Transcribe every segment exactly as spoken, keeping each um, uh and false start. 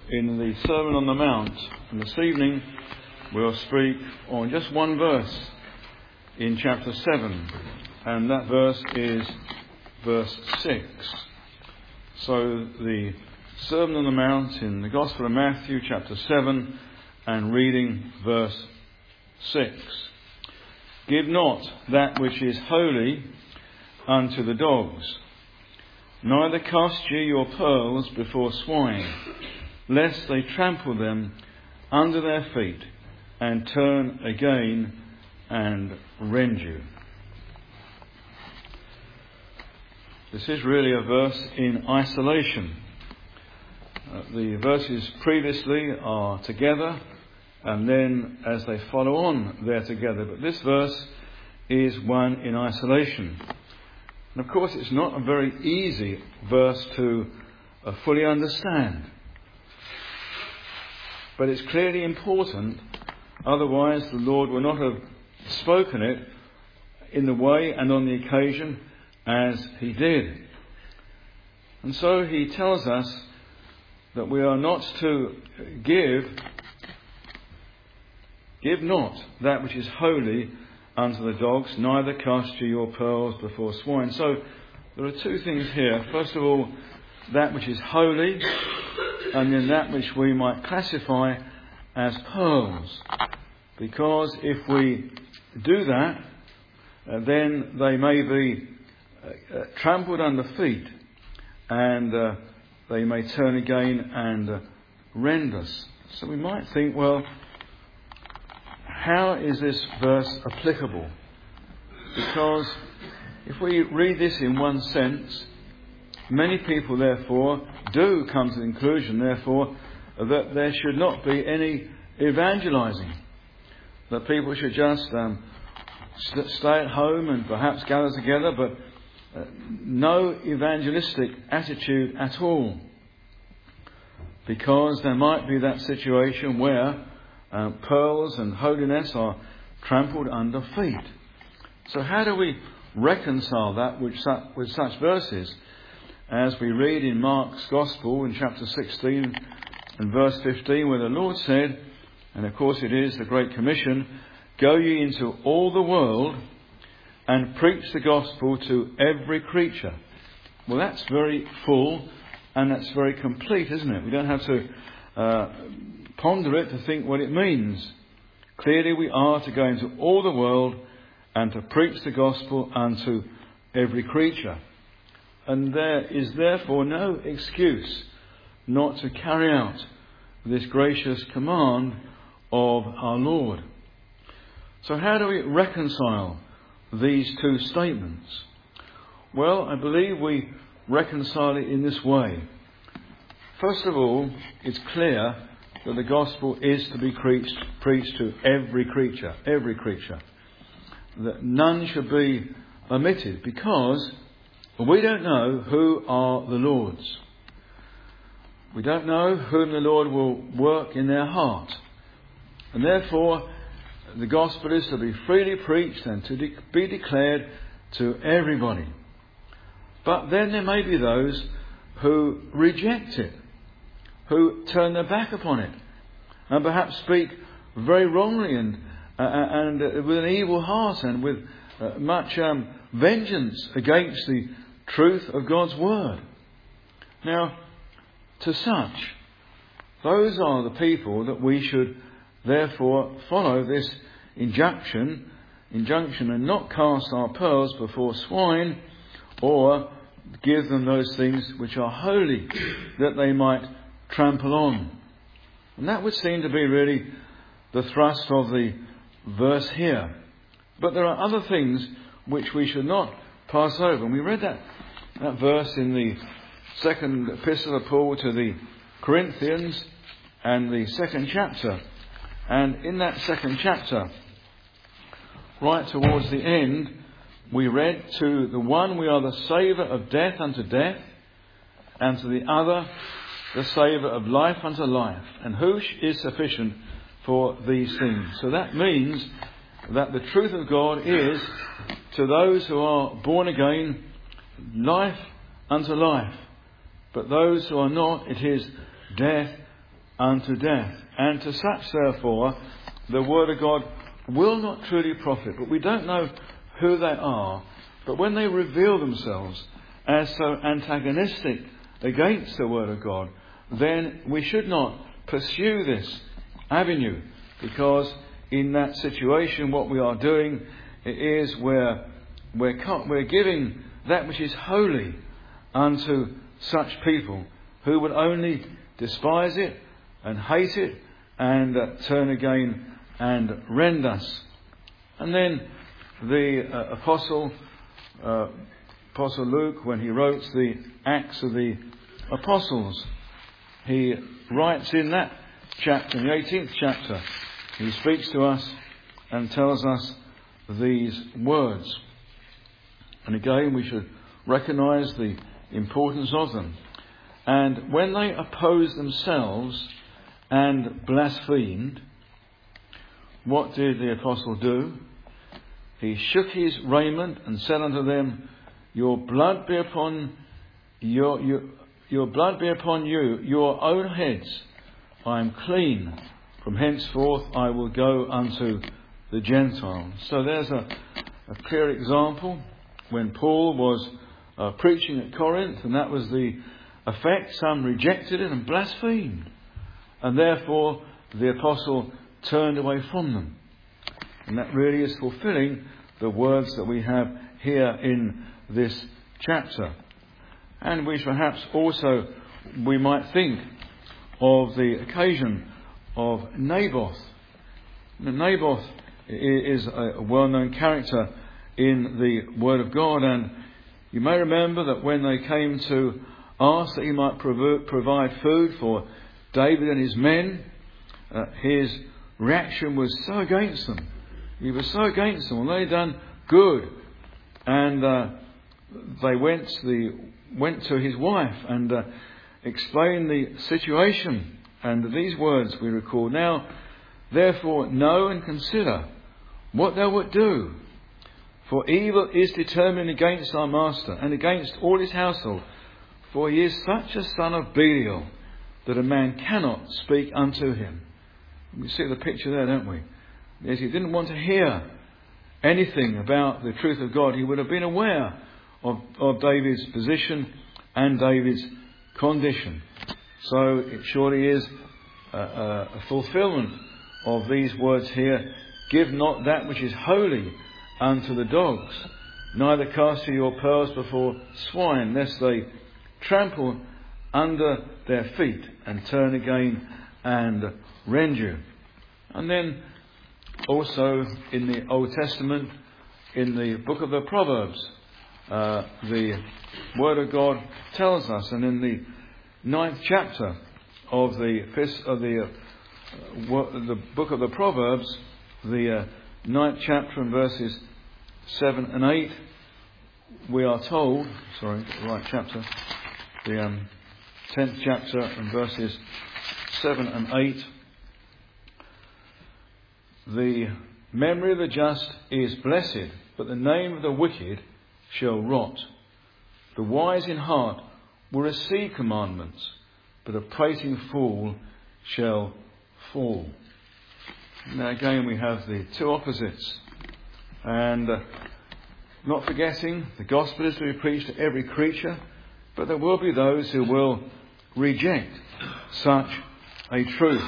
in the Sermon on the Mount, and this evening we'll speak on just one verse in chapter seven, and that verse is verse six. So the Sermon on the Mount in the Gospel of Matthew chapter seven, and reading verse six. Give not that which is holy unto the dogs, neither cast ye your pearls before swine, lest they trample them under their feet, and turn again and rend you. This is really a verse in isolation. Uh, the verses previously are together, and then as they follow on, they're together. But this verse is one in isolation. And of course, it's not a very easy verse to uh, fully understand. But it's clearly important, otherwise the Lord would not have spoken it in the way and on the occasion as he did. And so he tells us that we are not to give, give not that which is holy unto the dogs, neither cast ye your pearls before swine. So there are two things here. First of all, that which is holy, and then that which we might classify as pearls. Because if we do that, uh, then they may be uh, uh, trampled under feet, and uh, they may turn again and uh, rend us. So we might think, well, how is this verse applicable? Because if we read this in one sense, many people therefore do come to the conclusion, therefore, that there should not be any evangelizing. That people should just um, st- stay at home and perhaps gather together, but uh, no evangelistic attitude at all. Because there might be that situation where uh, pearls and holiness are trampled under feet. So how do we reconcile that with such, with such verses? As we read in Mark's Gospel in chapter sixteen and verse fifteen, where the Lord said, and of course it is the Great Commission, go ye into all the world and preach the gospel to every creature. Well, that's very full and that's very complete, isn't it? We don't have to uh, ponder it to think what it means. Clearly we are to go into all the world and to preach the gospel unto every creature. And there is therefore no excuse not to carry out this gracious command of our Lord. So how do we reconcile these two statements? Well, I believe we reconcile it in this way. First of all, it's clear that the gospel is to be preached, preached to every creature, every creature. That none should be omitted, because we don't know who are the Lord's. We don't know whom the Lord will work in their heart. And therefore, the gospel is to be freely preached and to de- be declared to everybody. But then there may be those who reject it, who turn their back upon it, and perhaps speak very wrongly and, uh, and uh, with an evil heart and with uh, much um, vengeance against the truth of God's word. Now, to such, those are the people that we should therefore follow this injunction, injunction and not cast our pearls before swine, or give them those things which are holy, that they might trample on. And that would seem to be really the thrust of the verse here. But there are other things which we should not pass over. And we read that, that verse in the second epistle of Paul to the Corinthians and the second chapter. And in that second chapter, right towards the end, we read, to the one we are the savour of death unto death, and to the other the savour of life unto life. And who is sufficient for these things? So that means that the truth of God is, to those who are born again, life unto life. But those who are not, it is death unto death. And to such, therefore, the word of God will not truly profit. But we don't know who they are. But when they reveal themselves as so antagonistic against the word of God, then we should not pursue this avenue, because in that situation what we are doing is we're, we're, we're giving that which is holy unto such people who would only despise it and hate it and uh, turn again and rend us. And then the uh, apostle uh, Apostle Luke, when he wrote the Acts of the Apostles, he writes in that chapter, in the eighteenth chapter, he speaks to us and tells us these words. And again, we should recognise the importance of them. And when they opposed themselves and blasphemed, what did the apostle do? He shook his raiment and said unto them, Your blood be upon your, your your blood be upon you, your own heads. I am clean. From henceforth I will go unto the Gentiles. So there's a, a clear example when Paul was uh, preaching at Corinth, and that was the effect. Some rejected it and blasphemed, and therefore the apostle turned away from them. And that really is fulfilling the words that we have here in this chapter. And we perhaps also, we might think of the occasion of Naboth. Now, Naboth is a well-known character in the Word of God, and you may remember that when they came to ask that he might provide food for David and his men, uh, his reaction was so against them. He was so against them. Well, they'd done good, and uh, they went the went to his wife and uh, explained the situation. And these words we record: Now, therefore, know and consider what thou wilt do, for evil is determined against our master and against all his household. For he is such a son of Belial that a man cannot speak unto him. We see the picture there, don't we? Yes, he didn't want to hear anything about the truth of God. He would have been aware of, of David's position and David's condition. So it surely is a, a, a fulfilment of these words here: Give not that which is holy unto the dogs, neither cast ye your pearls before swine, lest they trample under their feet and turn again and rend you. And then also in the Old Testament, in the book of the Proverbs, uh, the Word of God tells us, and in the ninth chapter of the fifth, of the uh, the book of the Proverbs, the uh, ninth chapter and verses seven and eight, we are told, sorry, the right chapter, the um, tenth chapter and verses seven and eight. The memory of the just is blessed, but the name of the wicked shall rot. The wise in heart will receive commandments, but a prating fool shall fall. Now again we have the two opposites. And uh, not forgetting, the gospel is to be preached to every creature, but there will be those who will reject such a truth.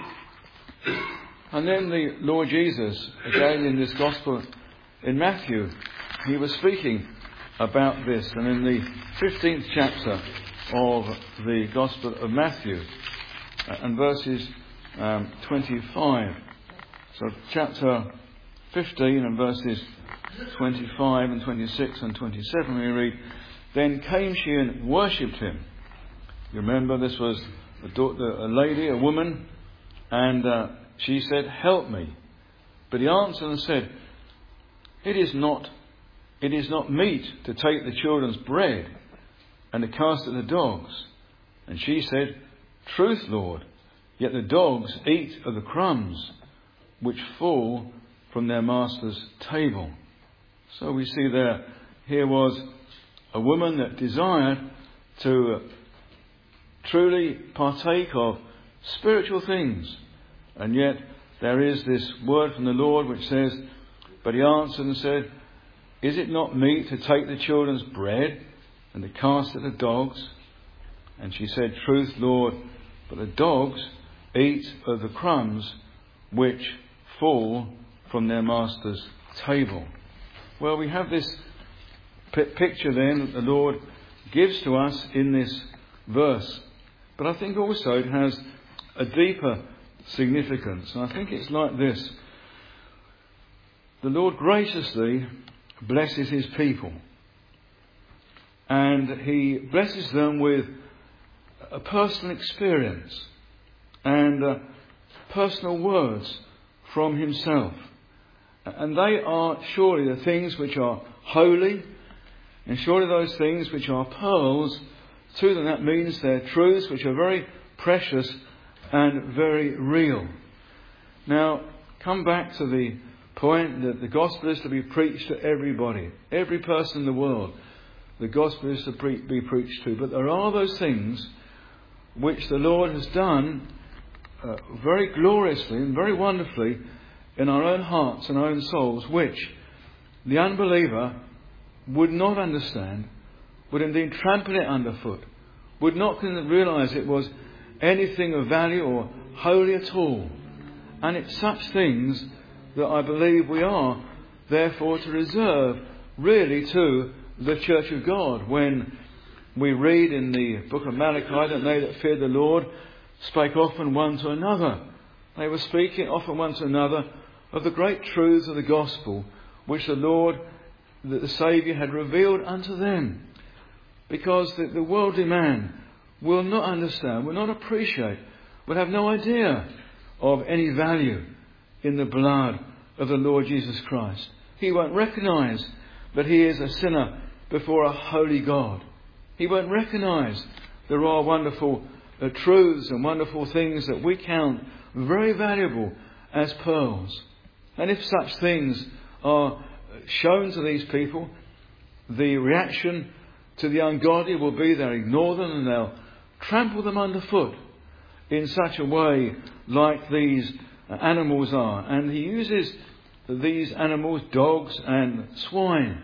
And then the Lord Jesus, again in this gospel in Matthew, he was speaking about this. And in the fifteenth chapter of the gospel of Matthew, and verses um, twenty-five, so chapter fifteen and verses twenty-five and twenty-six and twenty-seven, we read, Then came she and worshipped him. You remember this was a, daughter, a lady, a woman, and uh, she said, Help me. But he answered and said, It is not, it is not meet to take the children's bread and to cast it to the dogs. And she said, Truth, Lord, yet the dogs eat of the crumbs which fall from their master's table. So we see there, here was a woman that desired to truly partake of spiritual things. And yet there is this word from the Lord which says, "But he answered and said, Is it not meet to take the children's bread and to cast it to dogs?" And she said, "Truth, Lord, but the dogs eat of the crumbs which fall from their master's table." Well, we have this p- picture then that the Lord gives to us in this verse. But I think also it has a deeper significance. And I think it's like this. The Lord graciously blesses his people. And he blesses them with a personal experience and uh, personal words from himself. And they are surely the things which are holy, and surely those things which are pearls to them. That means they're truths which are very precious and very real. Now, come back to the point that the gospel is to be preached to everybody, every person in the world. The gospel is to pre- be preached to. But there are those things which the Lord has done uh, very gloriously and very wonderfully in our own hearts and our own souls, which the unbeliever would not understand, would indeed trample it underfoot, would not realise it was anything of value or holy at all. And it's such things that I believe we are therefore to reserve really to the Church of God. When we read in the book of Malachi that they that feared the Lord spake often one to another. They were speaking often one to another of the great truths of the gospel which the Lord, that the Saviour had revealed unto them. Because the, the worldly man will not understand, will not appreciate, will have no idea of any value in the blood of the Lord Jesus Christ. He won't recognise that he is a sinner before a holy God. He won't recognise there are wonderful uh, truths and wonderful things that we count very valuable as pearls. And if such things are shown to these people, the reaction to the ungodly will be they'll ignore them and they'll trample them underfoot in such a way like these animals are. And he uses these animals, dogs and swine.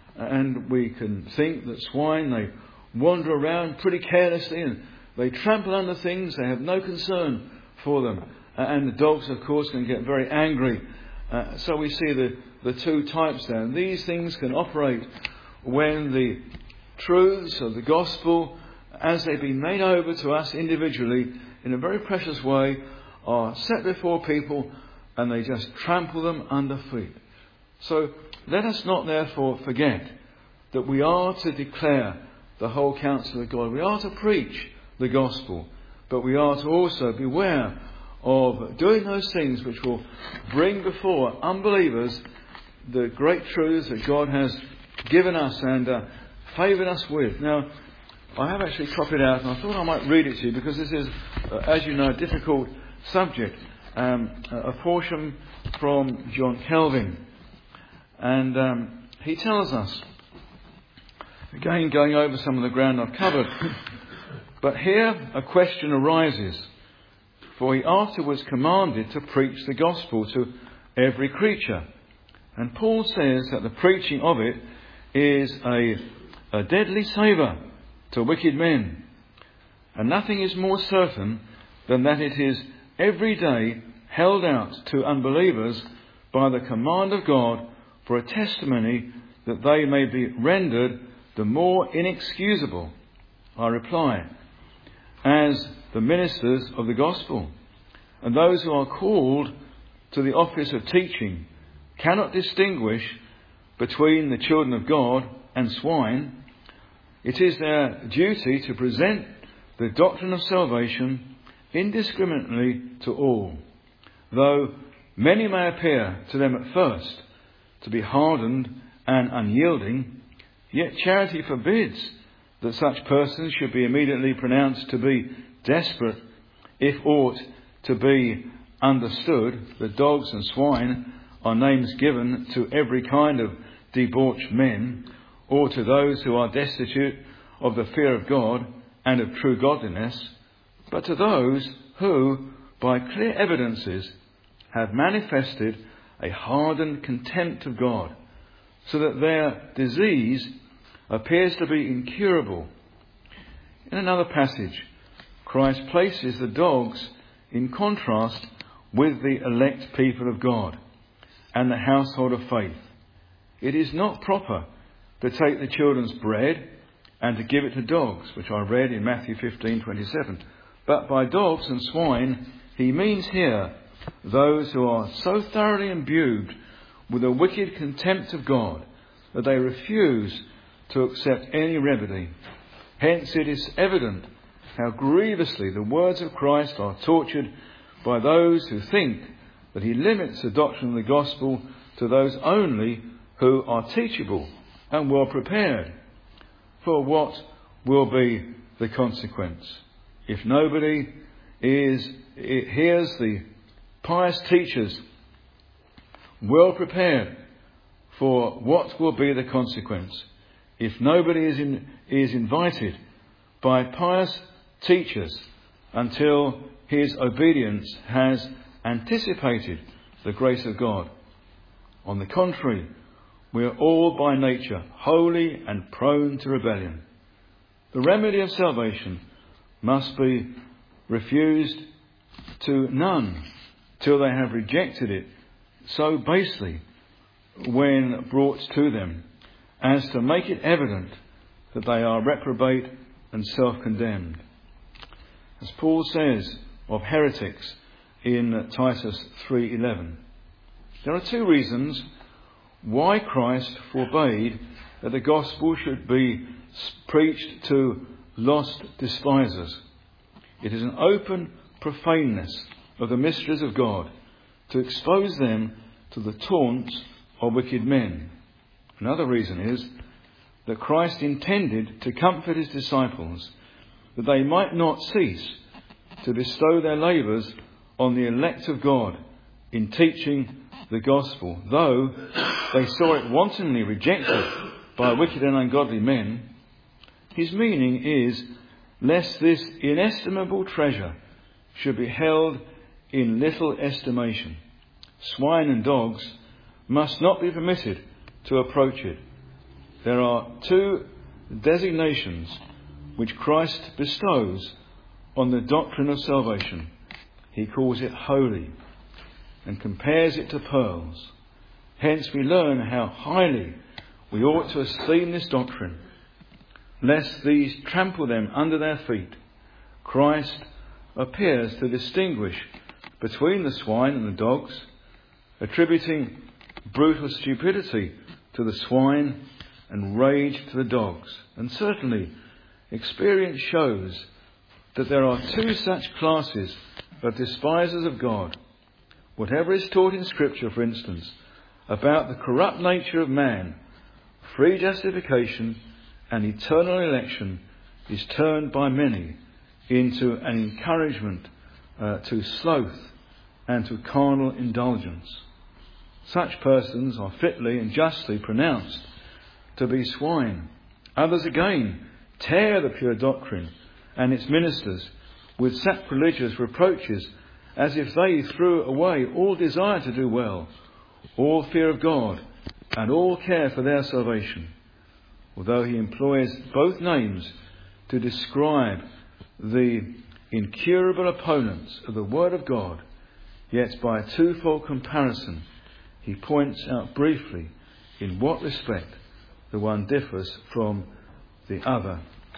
And we can think that swine, they wander around pretty carelessly and they trample under things, they have no concern for them. And the dogs, of course, can get very angry. Uh, so we see the, the two types there. And these things can operate when the truths of the gospel, as they've been made over to us individually in a very precious way, are set before people and they just trample them under feet. So let us not therefore forget that we are to declare the whole counsel of God. We are to preach the gospel, but we are to also beware of doing those things which will bring before unbelievers the great truths that God has given us and uh, favoured us with. Now, I have actually copied out, and I thought I might read it to you because this is, uh, as you know, a difficult subject. Um, a portion from John Calvin. And um, he tells us, again going over some of the ground I've covered, but here a question arises, for he afterwards commanded to preach the gospel to every creature. And Paul says that the preaching of it is a, a deadly savour to wicked men. And nothing is more certain than that it is every day held out to unbelievers by the command of God for a testimony that they may be rendered the more inexcusable. I reply, as the ministers of the gospel, and those who are called to the office of teaching cannot distinguish between the children of God and swine. It is their duty to present the doctrine of salvation indiscriminately to all, though many may appear to them at first to be hardened and unyielding. Yet charity forbids that such persons should be immediately pronounced to be desperate, if aught to be understood. The dogs and swine are names given to every kind of debauched men, or to those who are destitute of the fear of God and of true godliness. But to those who, by clear evidences, have manifested a hardened contempt of God, so that their disease appears to be incurable. In another passage, Christ places the dogs in contrast with the elect people of God and the household of faith. It is not proper to take the children's bread and to give it to dogs, which I read in Matthew fifteen twenty-seven. But by dogs and swine, he means here those who are so thoroughly imbued with a wicked contempt of God that they refuse to accept any remedy. Hence it is evident how grievously the words of Christ are tortured by those who think that he limits the doctrine of the gospel to those only who are teachable and well prepared. For what will be the consequence? If nobody is it hears the pious teachers well prepared, for what will be the consequence? If nobody is in, is invited by pious teachers until his obedience has anticipated the grace of God. On the contrary, we are all by nature holy and prone to rebellion. The remedy of salvation must be refused to none till they have rejected it so basely when brought to them as to make it evident that they are reprobate and self-condemned. As Paul says of heretics in Titus three eleven, there are two reasons why Christ forbade that the gospel should be preached to lost despisers. It is an open profaneness of the mysteries of God to expose them to the taunts of wicked men. Another reason is that Christ intended to comfort his disciples that they might not cease to bestow their labours on the elect of God in teaching the gospel, though they saw it wantonly rejected by wicked and ungodly men. His meaning is lest this inestimable treasure should be held in little estimation. Swine and dogs must not be permitted to approach it. There are two designations which Christ bestows on the doctrine of salvation. He calls it holy and compares it to pearls. Hence we learn how highly we ought to esteem this doctrine, lest these trample them under their feet. Christ appears to distinguish between the swine and the dogs, attributing brutal stupidity to the swine and rage to the dogs. And certainly experience shows that there are two such classes of despisers of God. Whatever is taught in Scripture, for instance, about the corrupt nature of man, free justification and eternal election, is turned by many into an encouragement uh, to sloth and to carnal indulgence. Such persons are fitly and justly pronounced to be swine. Others again tear the pure doctrine and its ministers with sacrilegious reproaches, as if they threw away all desire to do well, all fear of God, and all care for their salvation. Although he employs both names to describe the incurable opponents of the Word of God, yet by a twofold comparison he points out briefly in what respect the one differs from the other.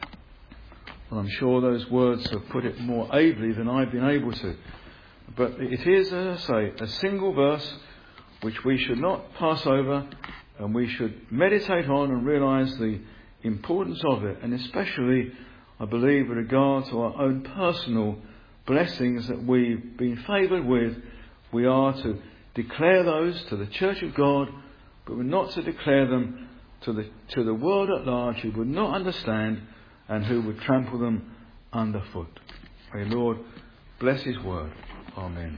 Well, I'm sure those words have put it more ably than I've been able to. But it is, as I say, a single verse which we should not pass over, and we should meditate on and realise the importance of it, and especially, I believe, with regard to our own personal blessings that we've been favoured with. We are to declare those to the Church of God, but we're not to declare them to the to the world at large who would not understand and who would trample them underfoot. May Lord bless his word. Amen.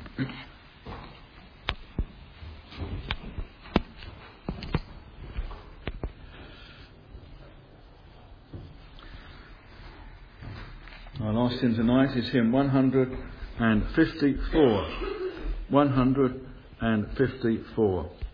Our last hymn tonight is hymn one hundred fifty-four. one hundred fifty-four.